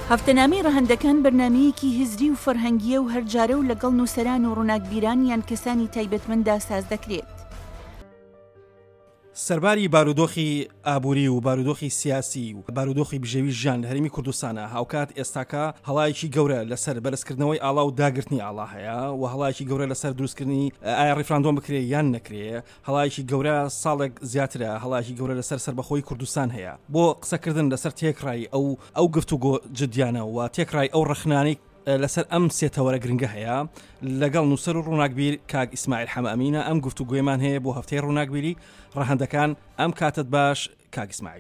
هەفتەنامەی ڕەهەندەکان بەرنامەیەکی هزری و فەرهەنگیە و هەرجارە و لەگەڵ نووسەران و ڕووناکبیران یان کەسانی تایبەتمەندا ساز دەکرێت. سەرباری بارودۆخی ئابووری و بارودۆخی سیاسی و بارودۆخی بژێوی ژیان لە هەرێمی کوردستانە هاوکات ئێستاکە هەڵایەکی گەورە لەسەر بەرزکردنەوەی ئاڵا و داگرتنی ئاڵا هەیە و هەڵایەکی گەورە لەسەر دروستکردنی ئایا ڕیفراندۆم بکرێ یان نەکرێ، هەڵایەکی گەورە ساڵێک زیاترە، هەڵایەکی گەورە لەسەر سەربەخۆی کوردستان هەیە بۆ قسەکردن لەسەر تێکڕای ئەو گفتوگۆ جدیانە و تێکڕای ئەو ڕەخنانەی لەسەر ئەم سێتەوەرە گرنگە هەیە لەگەڵ نووسەر و ڕووناکبیر کاک ئیسماعیل حەمەئەمینە. ئەم گفتوگۆیمان هەیە بۆ هەفتەی ڕووناکبیری ڕەهەندەکان. ئەم کاتت باش کاک ئیسماعیل.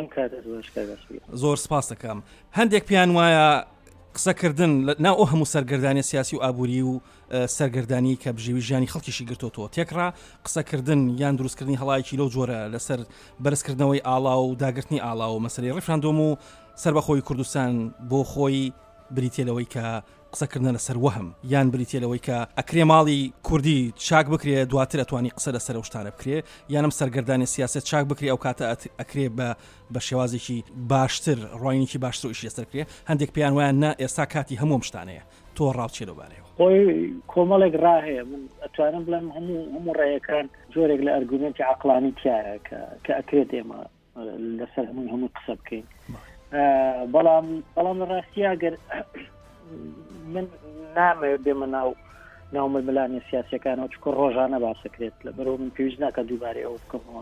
زۆر سپاس دەکەم. هەندێک پیان وایە قسەکردن ناو ئەو هەموو سەرگەردانی سیاسی و ئابووری و سەرگەردانی کە بژێوی ژیانی خەڵکیشی گرتوتەوە تێکڕا قسەکردن یان دروستکردنی هەڵایەکی لەو جۆرە لەسەر بەرزکردنەوەی ئاڵا و داگرتنی ئاڵا و مەسەلەی ڕیفراندۆم و سەربەخۆی کوردستان بۆ خۆی بریتێلەوەی کە قسەکردن لەسەر وەهم یان بریتێلەوەی کە ئەکرێ ماڵی کوردی چاک بکرێ دواتر ئەتوانی قسە لەسەر شتانە بکرێ یانم سەرگەردانی سیاست چاک بکرێ ئەو کاتە ئەکرێ بە شێوازێکی باشتر ڕۆینێکی باشتر و ئیشی لەسەر بکرێ. هەندێک پیان وایە نا ئێستا کاتی هەموو شتانەیە تۆ ڕاوچێ لەبارەیەوە. خۆی کۆمەڵێک ڕاهەیە من ئەتوانم بڵێم هەموو ڕێیەکان جۆرێک لە ئەرگومنتی عەقلانی تایە کە ئەکرێت ئێمە لەسەر هەموو قسە بکەین. بەڵام لە ڕاستیە گەر من نامەوێت بێمە ناو ململانی سیاسیەکانەوە چکۆ ڕۆژانە باسەکرێت لە بەرەوە من پێویست ناکە دووبارەی ئەوە بکەمەوە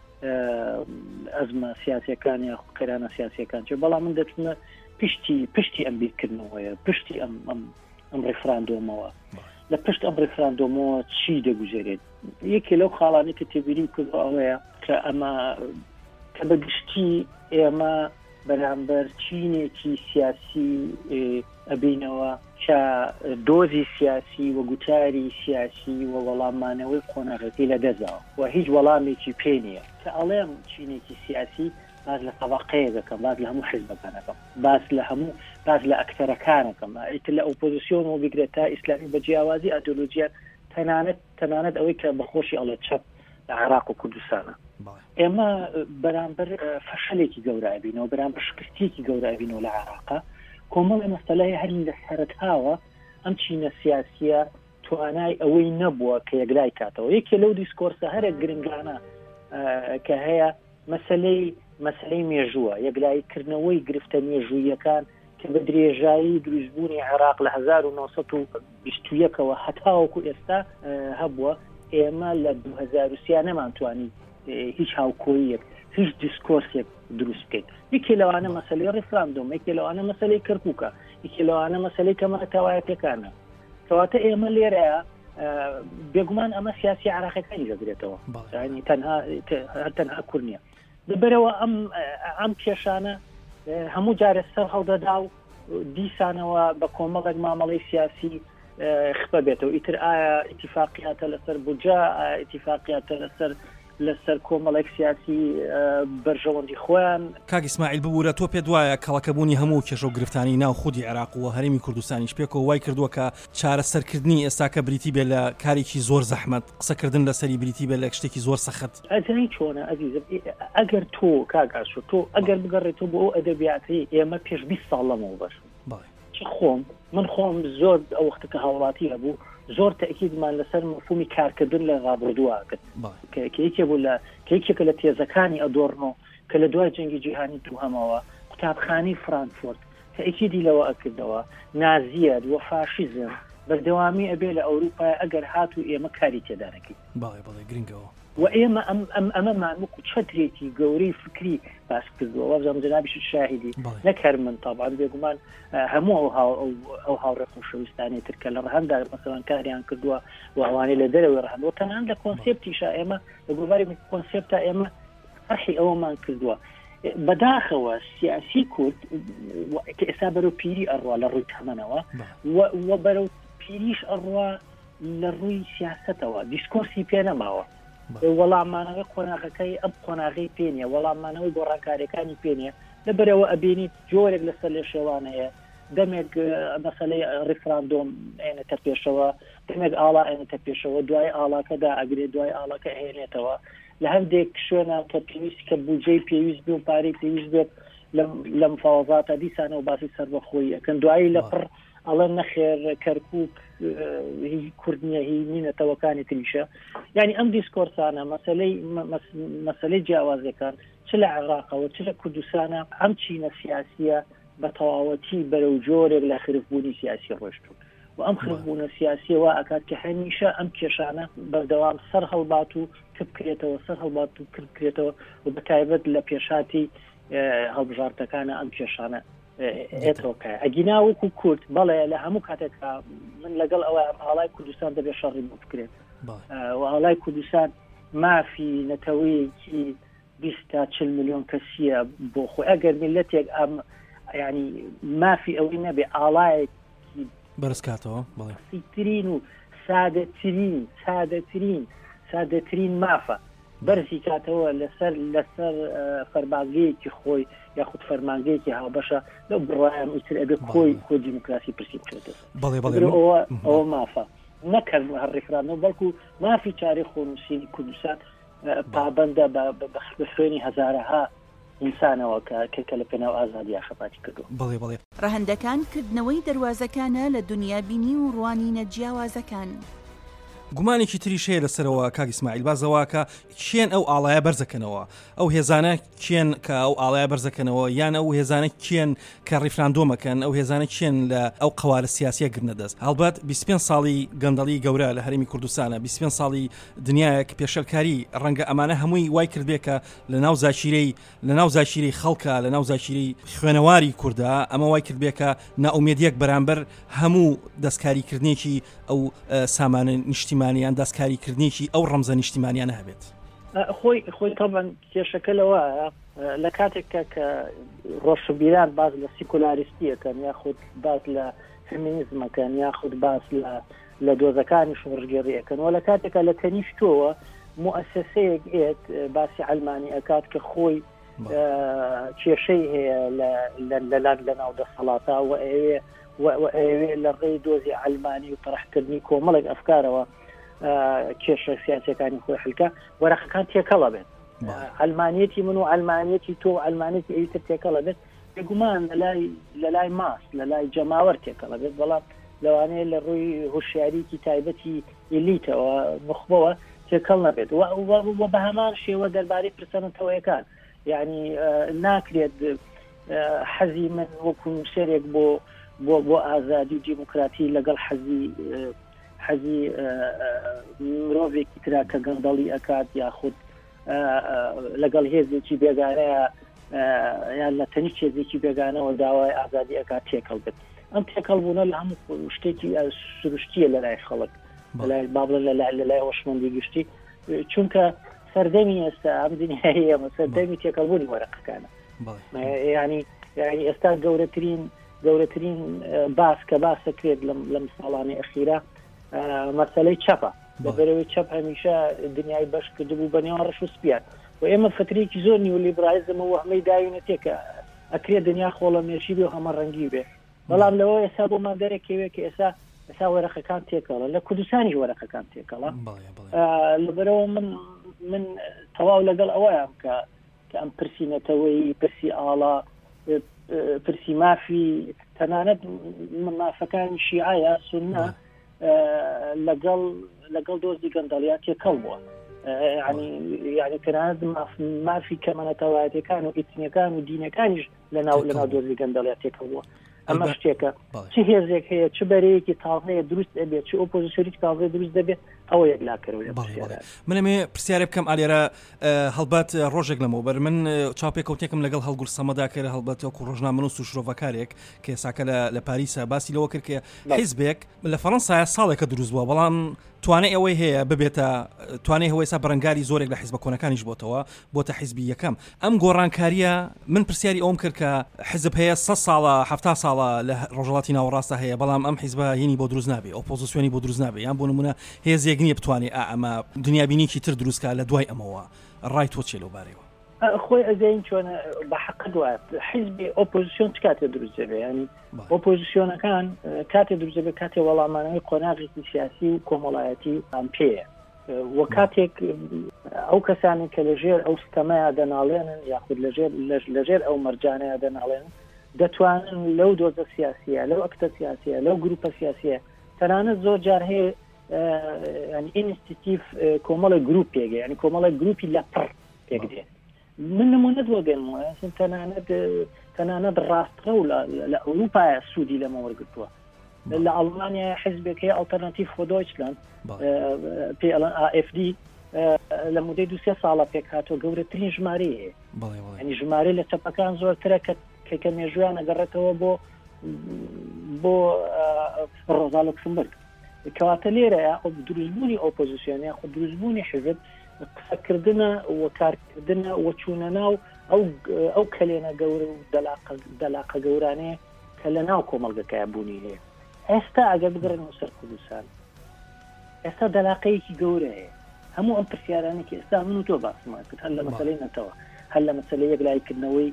ئەزمە سیاسیەکان یا قەرانە سیاسیەکان چێ بەڵام من دەچمە پشتی ئەم بیرکردنەوەیە پشتی ئەم ڕێفراندۆمەوە لە پشت ئەم ڕێفراندۆمەوە چی دەگوزێرێت. یەکێ لەو خاڵانی کە تێبیری کرد ئەوەیە کە ئەمە کە بەگشتی ئێمە بەرامبەر چینێکی سیاسی ئەبینەوە کە دۆزی سیاسی و گوتاری سیاسی و وەڵامانەوەی قۆناغەتی لە دەزاوە و هیچ وەڵامێکی پێ نییە کە ئەڵێم چینێکی سیاسی باز لە طبقەیە دەکەم، باز لە هەموو حیزبەکانەکەم، باز لە ئەکتەرەکانەکەم، ئیتر لە ئۆپۆزیسیۆنەوە بگرێت تا ئیسلامی بە جیاوازی ئەیدۆلۆژیان تەنانەت ئەوەی کە بەخۆشی ئەڵێ چەپ لە عێراق و کوردستانە. ئێمە بەرامبەر فەشەلێکی گەورە ئەبینەوە، بەرامبەر شکستێکی گەورە ئەبینەوە لە عێراقا کۆمەڵی مەسەلەی هەرین لە سەرەتاوە ئەم چینە سیاسیە توانای ئەوەی نەبووە کە یەکلای کاتەوە. یەکێ لەو دیسکۆرسە هەرێک گرنگانە کە هەیە مەسەلەی مێژووە، یەکلایکردنەوەی گرفتە مێژوویەکان کە بە درێژایی دروستبوونی عێراق لە 1920ەوە هەتاوەکو ئێستا هەبووە. ئێمە لە 2023 نەمانتوانی هیچ هاوکۆییەک هیچ دیسکۆرسێک دروست بکەین. یەکێ لەوانە مەسەلەی ڕیفراندۆم، یەکێ لەوانە مەسەلەی کەرکووکە، یەکێ لەوانە مەسەلەی کەمەتەوایەتەکانە. کەواتە ئێمە لێرەیە بێگومان ئەمە سیاسی عێراقیەکانی دەگرێتەوە، ینی تەنها کوور نییە. لەبەرەوە ئەم کێشانە هەموو جارە سەر هەڵدەدا و دیسانەوە بە کۆمەڵێک مامەڵەی سیاسی خبە بێتەوە. ئیتر ئایا ئیتیفاقیاتە لەسەر بودجا، ئیتیفاقیاتە لەسەر کۆمەڵێک سیاسی بەرژەوەندی خۆیان. کاک ئیسماعیل ببوورە تۆ پێت وایە کەڵەکەبوونی هەموو کێشە و گرفتانی ناو خودی عێراق و هەرێمی کوردستانیش پێکەوە وای کردووە کە چارەسەرکردنی ئێستاکە بریتی بێ لە کارێکی زۆر زەحمەت، قسەکردن لەسەری بریتی بێ لە شتێکی زۆر سەخت. ئەزانی چۆنە ئەزیزم، ئەگەر تۆ کاگاسۆ تۆ ئەگەر بگەڕێتەوە بۆ ئەو ئەدەبیاتی ئێمە پێش 20 ساڵ لەمەوە بەش من خۆم زۆر ئەو وەختەکە هاوڵاتی هەبوو زۆر تەکیدمان لەسەر مەفهومی کارکردن لە ڕابردووە کرد کە یەکێکە لە تێزەکانی ئەدۆڕنۆ کە لە دوای جەنگی جیهانی دووهەمەوە قوتابخانەی فرانکفورت تەکیدی لەوە ئەکردەوە نازیەت و فاشیزم بەردەوامی ئەبێ لە ئەوروپای ئەگەر هاتوو ئێمە کاری تێدانەکەی. بەڵێ گرنگەوە و ئێمە ئەمەمان وەکو چەترێکی گەورەی فکری باس کردووە وەزەم جنابیش شاهدی نەکەر من تاڵان بێگومان هەموو ئەو هاوڕێ خۆشەویستانی تر کە لە ڕەهەندا مەسەڵەن کاریان کردووە و ئەوانەی لە دەرەوەی ڕەهەندەوە تەنان لە کۆنسێپتیشا ئێمە لە گوڤاری کۆنسێپتا ئێمە ئەرحی ئەوەمان کردووە. بەداخەوە سیاسی کورد کە ئێستا بەرەو پیری ئەڕوا لە ڕووی تەمەنەوە و بەرەو پیریش ئەڕوا لە ڕووی سیاستەوە دیسکۆرسی پێ نەماوە. وەڵامانەوەی قۆناغەکەی ئەم قۆناغی پێنیە، وەڵامانەوەی گۆڕانکاریەکانی پێنیە لەبەرەوە ئەبینیت جۆرێک لەسەر لێ شێوانەیە دەمێک مەسەلەی ڕیفراندۆم ئێنێتە پێشەوە، دەمێک ئاڵا ئێنێتە پێشەوە، دوای ئاڵاکەدا ئەگرێت، دوای ئاڵاکە هێنێتەوە لە هەندێک شوێنە کە پێویست کە بودجەی پێویست بێ و پارەی پێویست بێت لە مفاوەزاتە دیسانەوە باسی سەربەخۆیی ئەکەن دوایی لە پڕ ئەڵە نەخێر کەرکووک هی کوردنیە هی نینەتەوەکانی تریشە یعنی ئەم دیسکۆرسانە مەسلەی جیاوازەکان چ لە عێراقەوە چ لە کوردستانە ئەم چینە سیاسیە بە تەواوەتی بەرەو جۆرێک لە خرفبوونی سیاسی ڕۆشتون و ئەم خرفبوونە سیاسیەوە ئەکات کە هەمیشە ئەم کێشانە بەردەوام سەر هەڵبات و کبکرێتەوە سەر هەڵبات و کردکرێتەوە و بەتایبەت لە پێشاتی هەڵبژارتەکانە ئەم کێشانە ئێتۆکە ئەگینا وەکو کورد بەڵێ لە هەموو کاتێکا من لەگەڵ ئەوە هاڵای کوردستان دەبێت شەڕی بۆ بکرێت و هاڵای کوردستان مافی نەتەوەیەکی 20-40 ملیۆن کەسیە بۆ خۆی ئەگەر میلەتێک ئەم ینی مافی ئەوەی نەبێ ئاڵایەکی بەرزکاتەوە بەڵێترین و سادەترین مافە بەرزی کاتەوە لەسەر فەرمانگەیەکی خۆی یاخود فەرمانگەیەکی هاوبەشە لە بڕایان ئیتر ئەبێ خۆی دیموکراسی پرسی بکرێتەوە ئەوە مافە نەکرد هەڕێکخراندنەوە بەڵکو مافی چارەی خۆنووسینی کوردستان پابەندە بە خوێنی هەزارەها ئینسانەوە کە لە پێناو ئازادی یاخەپاتی کردو ڕەهەندەکان کردنەوەی دەواازەکانە لە دنیابینی و ڕوانینە جیاوازەکان گومانێکی تریشەیە لەسەرەوە کاک ئیسماعیل بازەوەکە کێن ئەو ئاڵایە بەرزەکەنەوە ئەو هێزانە کێن کە ئەو ئاڵایە بەرزەکەنەوە یان ئەو هێزانە کێن کە ڕیفراندۆمەکەن ئەو هێزانە کێن لە ئەو قوارە سیاسیە گرنەدەست هەڵبەت 25 ساڵی گەندەڵی گەورە لە هەرێمی کوردستانە 25 ساڵی دنیایەک پێشەلکاری ڕەنگە ئەمانە هەمووی وای کردبێکە لە ناو زاچیرەی خەڵکە لە ناو زاچیرەی خوێنەواری کووردا ئەمە وای کردبێکە ناومێدیەک بەرامبەر هەموو دەستکاریکردنێکی ئەو سامانە نیشتیمانیان دەستکاریکردنێکی ئەو ڕەمزە نیشتیمانیانە هەبێت خۆی تاڵبان کێشەکە لەوە لە کاتێکە کە ڕۆشنبیران باز لە سیکولاریستیەکەن یاخود باز لە فێمینیزمەکەن یاخود باز لە دۆزەکانی شوڕژگەڕیەکەن و لە کاتێکە لە تەنیشتۆوە مؤسسەیەک ئێت باسی ئەلمانی ئەکات کە خۆی کێشەی هەیە لە ناو دەسەڵاتە و ئەوێ لە ڕێی دۆزی ئەلمانی و تەڕەحکردنی کۆمەڵێک ئەفکارەوە کێشە سیاسەکانی خۆی حلکە وەرەقەکان تێکەڵە بێت ئەلمانیەتی من و ئەلمانیەتی تۆ ئەلمانێتی ئەویتر تێکەڵە بێت بێگومان لە لای ماس لە لای جەماوەر تێکەڵە بێت بەڵام لەوانەیە لە ڕووی هوشیاریکی تایبەتی ئیلیتەوە مخبەوە تێکەڵ نەبێت و بە هەمان شێوە دەربارەی پرسەنەتەوەیەکان یعنی ناکرێت حەزی من وەکو سێرێک بۆ ئازادی و دیموکراتی لەگەڵ حەزی مرۆڤێکی ترا کە گەندەڵی ئەکات یاخود لەگەڵ هێزێکی بێگانەیە یان لە تەنی هێزێکی بێگانەوە داوای ئازادی ئەکات تێکەڵ بێت ئەم تێکەڵبوونە لە هەموو شتێکی سروشتیە لە لای خەڵک بابڵە لە لای هۆشمەندی گشتی چونکە سەردەمی ئێستا ئەم دنیاهەیە سەردەمی تێکەڵبوونی وەرەقەکانە ینی ئێستا گەورەترین باس کە باسەکرێت لەم ساڵانی ئەخیرە مەسەلەی چەپە بەبەرەوەی چەپ هەمیشە دنیای بەش کردبوو بە نێوان ڕەش و سپیان و ئێمە فترێکی زۆر نیولیبرالیزم و هەمەی داوینە تێکە ئەکرێت دنیا خۆڵەمێشی بێ و هەمە ڕەنگی بێ بەڵام لەوە ئێستا بۆمان دەرەکەوێت کە ئێستا وەرەقەکان تێکەڵە لە کوردستانیش وەرەقەکان تێکەڵە لەبەرەوە من تەواو لەگەڵ ئەوەیان کە ئەم پرسیینەتەوەی پرسی ئاڵا پرسی مافی تەنانەت مافەکانی شیعە سونە لەگەڵ دۆزی گەندەڵیات تێکەڵ بووە یعنی تەنانەت مافی کەمەنەتەوایەتەکان و ئیتنیەکان و دینەکانیش لەناو دۆزی گەندەڵیات تێکەڵ بووە ئەمە شتێکە چ هێزێک هەیە چ بەرەیەکی تاڵهەیە دروست دەبێت چ ئۆپۆزیسیۆنێکی تاڵهەیە دروست دەبێت ئەوە یەکلاکەرەوە منەمێ پرسیارە بکەم ئالێرە هەڵبات ڕۆژێک لەمەوبەر من چاپێکەوتێکم لەگەڵ هەڵگور سەمەدا کرد هەڵبەت وەکو ڕۆژنامە نووس و شرۆڤەکارێک کە ئێساکە لە پاریسە باسی لەوە کرد کە حیزبێک لە فەڕەنسایە ساڵێکە دروست بووە بەڵام توانای ئەوەی هەیە ببێتە توانای هەوەی سا بەرەنگاری زۆرێک لە حیزبە کۆنەکانیش بۆتە حیزبی یەکەم ئەم گۆڕانکاریە من پرسیاری ئەوم کرد کە حیزب هەیە 100 ساڵە 70 ساڵە لە ڕۆژهەڵاتی ناوەڕاستە هەیە بەڵام ئەم حیزبە هینی بۆ دروست نابێ ئۆپۆزیسیۆنی بۆ دروست نابێ یان بۆ نمونە هێزێک نییە بتوانێت ئەمە دنیابینیکی تر دروستکە لە دوای ئەمەوە ڕای تۆ چێ لەوبارەوە خۆی ئەزین چۆنە بە حەق دوات حیزبی ئۆپۆزیسیۆن کاتێ دروست دەبێ ینی ئۆپۆزیسیۆنەکان کاتێ دروست دەبێت کاتێ وەڵامانەوەی قۆناغێکی سیاسی و کۆمەڵایەتی ئەم پێیە وە کاتێک ئەو کەسانی کە لەژێر ئەو ستەمەیە دەناڵێنن یاخود لەژێر ئەو مەرجانەیە دەناڵێنن دەتوانن لەو دۆزە سیاسیە لەو ئەکتە سیاسیە لەو گروپە سیاسیە تەنانەت زۆر جار هەیە ئینستیتیف کۆمەڵی گروپ پێگە ینی کۆمەڵی گروپی لە پڕ پێک دێ من نمونەت وەگەنمەوە تەنانەت ڕاستە و لە ئەوروپایە سوودی لەمە وەرگرتووە لە ئەڵمانیا حیزبێک هەیە ئالتەرناتیڤ فۆر دۆیچلاند PLN AfD لە مودەی 2-3 ساڵە پێک هاتۆ گەورەترین ژمارەیە هەیە ینی ژمارە لە چەپەکان زۆرترە کە مێژویان ئەگەڕێتەوە بۆ ڕۆزا لوکسمبورگ کەواتە لێرەیە دروستبوونی ئۆپۆزیسیۆنیا خۆ دروستبوونی حزب قسەکردنە و کارکردنە و چوونە ناو ئەو کەلێنە گەورە و دەلاقە گەورانەیە کە لە ناو کۆمەڵگەکەیە بوونی هەیە ئێستا ئەگەر بگەڕێنەوە سەر کوردستان ئێستا دەلاقەیەکی گەورە هەیە هەموو ئەم پرسیارانێکی ئێستا من و تۆ باسمان کرد هەر لە مەسەلەی نەتەوە هەر لە مەسەلەی یەکلایکردنەوەی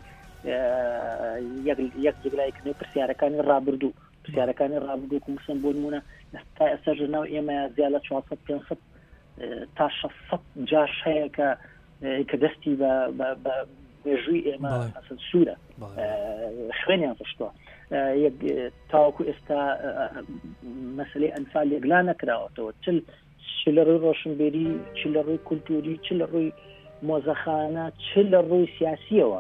یەکلایکردنەوەی پرسیارەکانی ڕابردوو پرسیارەکانی ڕابردوو کومسم بۆ نمونە تا ئێستا ژناو ئێمە زیاد لە 400-500 تا 600 جاش هەیە کە دەستی بە مێژووی ئێمە سوورە خوێنیان پشتووە تاوەکو ئێستا مەسەلەی ئەنفال یەکلا نەکراوەتەوە چ لە ڕووی ڕۆشنبێری چ لە ڕووی کولتوری چ لە ڕووی مۆزەخانە چ لە ڕووی سیاسیەوە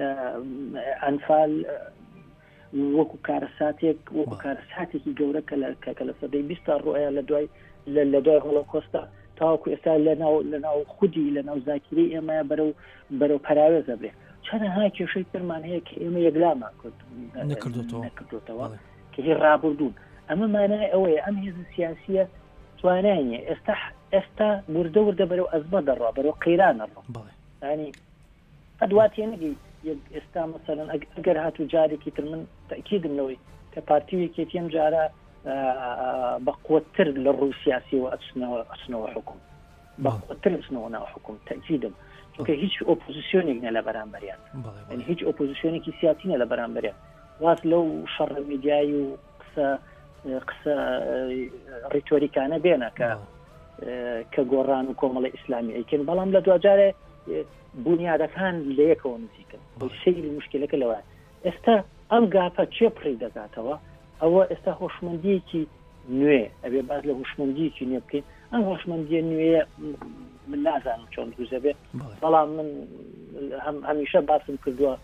ئەنفال وەکو کارەساتێکی گەورە کە لە سەدەی 20 ڕۆیە لە دوای هۆڵۆکۆستە تاوەکو ئێستا لە ناو خودی لە ناو زاکیری ئێمە بەرەو پەراوێزە بێ چەندەها کێشەی پرمان هەیە کە ئێمە یەکلامان نەکردوتەوە کە هی ڕابردوون ئەمە مانای ئەوەیە ئەم هێزە سیاسیە توانایە ئێستا وردە بەرەو ئەزمە دەڕوا بەرەو قەیرانە ڕۆ ینی ئەدواتێ نەگەی ئێستا مەسەلەن ئەگەر هاتوو جارێکی تر من تەکیدم لەوەی کە پارتیوێکی ئەم جارە بە قوتر لە ڕووی سیاسیەوە ئەچنەوە حکوم بە قوتر ئەچنەوە ناو حکوم تەکیدم چونکە هیچ ئۆپۆزیسیۆنێک نە لە بەرامبەریان هیچ ئۆپۆزیسیۆنێکی سیاسی نە لە بەرامبەریان واز لەو شەڕە میدیایی و قسە ڕیتۆریکانە بێنە کە گۆڕان و کۆمەڵی ئیسلامی ئەیکەن بەڵام لە دوجارێ بنیادەکان لە یەکەوە نزیکن سەیری مشکلەکە لەوە ئێستا ئەم گاپە چێ پڕی دەگاتەوە ئەوە ئێستا هۆشمەندیەکی نوێ ئەبێ باز لە هۆشمەندیەکی نوێ بکەین ئەم هۆشمەندیە نوێیە من نازانم چۆن دروست بێ بەڵام من هەمیشە باسم کردووە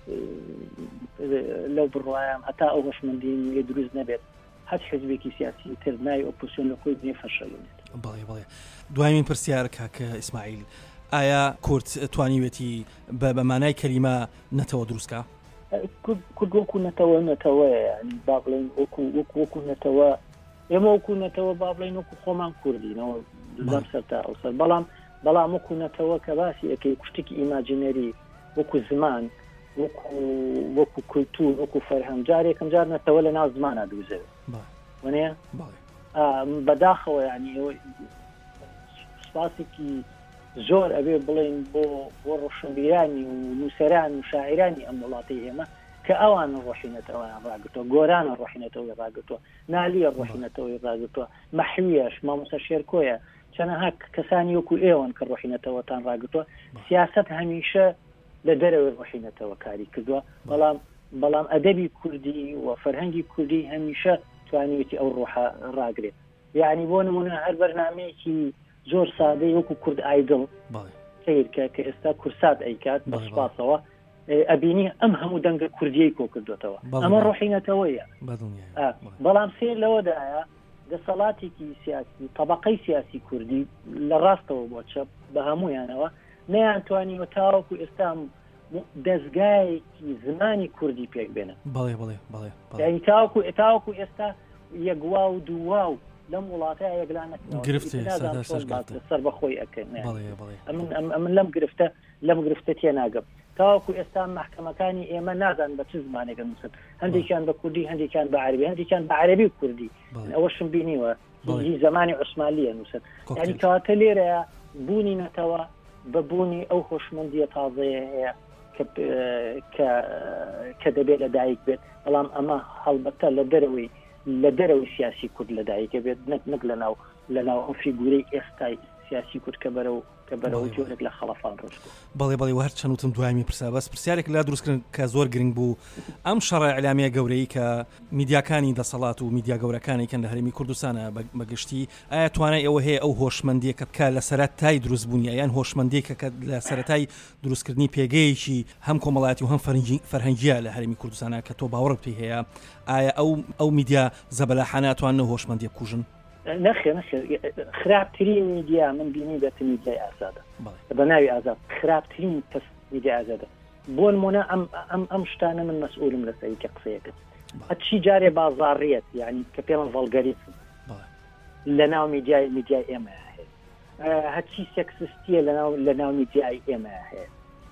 لەو بڕوایم هەتا ئەو هۆشمەندی نوێ دروست نەبێت هەچ حزبێکی سیاسی تر نای ئۆپۆزیسیۆن لە خۆی بنێ فەشەلێت بەڵێ دوایمین پرسیار کاکە ئیسماعیل ئایا کورد توانیوێتی بە مانای کەلیمە نەتەوە دروستکە کورد وەکو نەتەوەیە ینی با بڵێن وەکو نەتەوە ئێمە وەکو نەتەوە با بڵێن وەکو خۆمان کوردینەوە لەم سەرتا ئەوسەر بەڵام وەکو نەتەوە کە باسی ئەەکەی کوشتێکی ئیماجینەری وەکو زمان وەکو کولتور وەکو فەرهەنگ جارێکم جار نەتەوە لە ناو زمانە دروزەوێت وانەیە بەداخەوە ینی سپاسێکی زۆر ئەبێ بڵێن بۆ ڕۆشنبیرانی و نووسەران و شاعرانی ئەم وڵاتی ئێمە کە ئەوان ڕۆحینەتەوەیان ڕاگرتووە گۆرانە ڕۆحینەتەوەی ڕاگرتووە نالیە ڕۆحینەتەوەی ڕاگرتووە مەحویەش مامۆستا شێرکۆیە چەنەها کەسانی وەکو ئێوەن کە ڕۆحینەتەوەتان ڕاگرتووە سیاست هەمیشە لە دەرەوەی ڕۆحینەتەوە کاری کردووە بەڵام ئەدەبی کوردی و فەرهەنگی کوردی هەمیشە توانیوێتی ئەو ڕۆحە ڕاگرێت یعنی بۆ نمونە هەر بەرنامەیەکی زۆر سادەی وەکو کورد ئایدڵ سیرکە کە ئێستا کورسات ئەیکات بە سوپاسەوە ئەبینی ئەم هەموو دەنگە کوردیەی کۆ کردوێتەوە ئەمە ڕۆحینەتەوەیە بەڵام سێر لەوەدایە دەسەڵاتێکی سیاسی طبقەی سیاسی کوردی لە ڕاستەوە بۆ چەپ بە هەمویانەوە نەیانتوانیوە تاوەکو ئێستا دەستگایەکی زمانی کوردی پێک بێنە یعنی تاوەکو ئێستا یەکوا و دووا و لەم وڵاتەیە یەکلانەکە سەر بەخۆی ئەەکەن من لەم گرفتە تێ ناگەم تاوەکو ئێستا محکەمەکانی ئێمە نازان بە چ زمانێکە نووسن هەندێکیان بە کوردی هەندێکیان بە عەربی هەندێکیان بە عەربی و کوردی ئەوەشم بینیوە هی زمانی عوسمانیە نووسن یعنی کەواتە لێرەیە بوونی نەتەوە بە بوونی ئەو هۆشمەندیە تازەیە هەیە کە دەبێت لە دایک بێت بەڵام ئەمە هەڵبەتە لە دەرەوەی سیاسی کورد لە دایکە بێت نەک لە ناو ئەو فیگورەی ئێستای سیاسی کورد کە بەرەوە جۆرێک لە خەڵەفان ڕۆشت. بەڵێ و هەر چەندوتم دوامی پرسا بەس پرسیارێک لا دروستکردن کە زۆر گرنگ بوو ئەم شەڕە ئەعلامیە گەورەی کە میدیاکانی دەسەڵات و میدیا گەورەکانی کەن لە هەرێمی کوردستانە بەگشتی ئایا توانای ئەوە هەیە ئەو هۆشمەندیە کە بکە لە سەرەتای دروستبوونی یان هۆشمەندێک کە لە سەرەتای دروستکردنی پێگەیەکی هەم کۆمەڵایەتی و هەم فەرهەنگیە لە هەرێمی کوردستانە کە تۆ باوەڕت پێی هەیە ئایا ئەو میدیا زەبەلاحانە توانن هۆشمەندی بکوژن؟ نەخێ خراپترین میدیا من بینی دەت میدیای ئازادە بە ناوی ئازاد خراپترین پس میدیای ئازادە بۆ نمونە ئەم شتانە من مەسئولم لەسەری کە قسەیەکە هەچی جارێ بازاڕیەت یعنی کە پێڵم ڤەڵگەریزم لە ناو میدیای ئێمە هەیە هەرچی سێکسستیە لە ناو میدیای ئێمە هەیە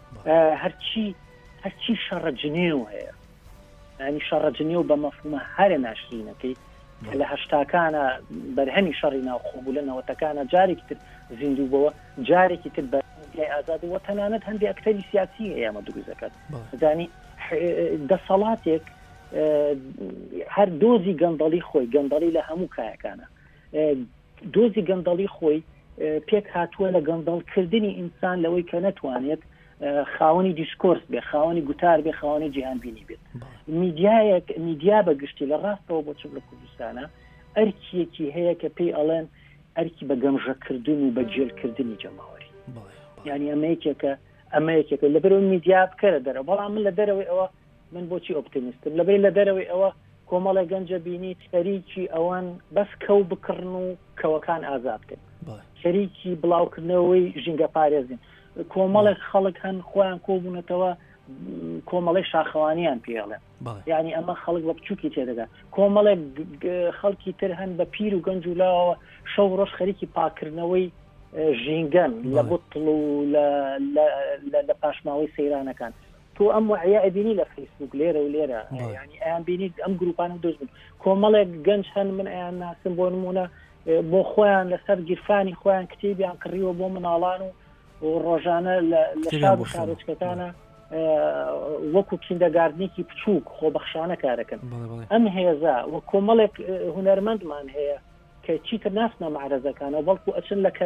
هەرچی شەڕەجنێو هەیە ینی شەڕەجنێو بە مەفهومە هەرە ناشرینەکەی لە هەشتاکانە بەرهەمی شەڕی ناوخۆبوو لە نەوەتەکانە جارێکی تر زیندوو بەوە جارێکی تر بە میدیای ئازاد و تەنانەت هەندێک ئەکتەری سیاسی هەیە ئەمە دروستەکەات زانی دەسەڵاتێک هەر دۆزی گەندەڵی خۆی گەندەڵی لە هەموو کایەکانە دۆزی گەندەڵی خۆی پێک هاتووە لە گەندەڵکردنی ئینسان لەوەی کە نەتوانێت خاوەنی دیسکۆرس بێ خاوەنی گوتار بێ خاوەنی جیهانبینی بێت میدیا بەگشتی لە ڕاستەوە بۆ چ لە کوردستانە ئەرکیەکی هەیە کە پێی ئەڵێن ئەرکی بە گەمژەکردن و بە جێلکردنی جەماوەری یعنی ئەمەیەکێکە لەبەرەوە میدیا بکەرە دەرەوە بەڵام من لە دەرەوەی ئەوە من بۆچی ئۆپتیمیستم لەبەر لە دەرەوەی ئەوە کۆمەڵی گەنجە بینی خەریکی ئەوان بەس کەو بکڕن و کەوەکان ئازاد بکەن خەریکی بڵاوکردنەوەی ژینگە پارێزین کۆمەڵێک خەڵک هەن خۆیان کۆبوونەتەوە کۆمەڵی شاخەوانیان پێڵێن یعنی ئەمە خەڵک بە بچووکی تێدەگات کۆمەڵێک خەڵکی تر هەن بە پیر و گەنج و لاوە شەو ڕۆژ خەریکی پاکردنەوەی ژینگەن لە بوتڵ و لە پاشماوەی سەیرانەکان تۆ ئەم وعیا ئەبینی لە فەیسبوک لێرە و لێرە ینی ئەیان بینی ئەم گروپانە دۆست بن کۆمەڵێک گەنج هەن من ئەیان ناسم بۆ نمونە بۆ خۆیان لەسەر گیرفانی خۆیان کتێبیان کڕیوە بۆ مناڵان و ڕۆژانە لە شار و شارۆچکەکانە وەکو کیندەگاردنێکی بچووک خۆبەخشانە کارەکەن ئەم هێزە وە کۆمەڵێک هونەرمەندمان هەیە کە چیتر ناسنە معرەزەکانە بەڵکو ئەچن لە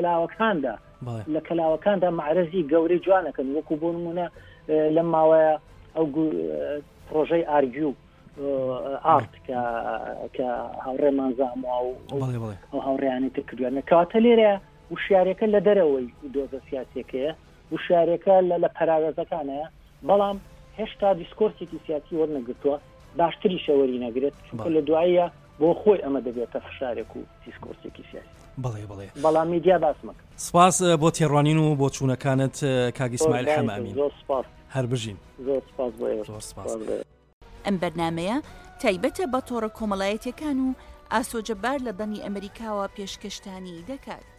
کەلاوەکاندا معرەزی گەورەی جوانەکەن وەکو بۆ نمونە لەم ماوەیە ئەو پرۆژەی ئارگیو ئارت کە هاوڕێمان زانوا و ئەو هاوڕێیانی تر کردوانە کەواتە لێرە وشیارەکە لە دەرەوەی دۆزە سیاسیەکەیە وشیارەکە لە پەراوێزەکانەیە بەڵام هێشتا دیسکۆرسێکی سیاسی وەرنەگرتووە باشتری شەوەری نەگرێت چونکە لە دواییە بۆ خۆی ئەمە دەبێتە فشارێک و دیسکۆرسێکی سیاسی بەڵام میدیا باسمەکە سپاس بۆ تێڕوانین و بۆ چوونەکانت کاک ئیسماعیل حەمامی هەر بژین زۆر سپاس ئەم بەرنامەیە تایبەتە بە تۆڕە کۆمەڵایەتیەکان و ئاسۆجەبار لە دەنی ئەمریکاوە پێشکەشتانی دەکات.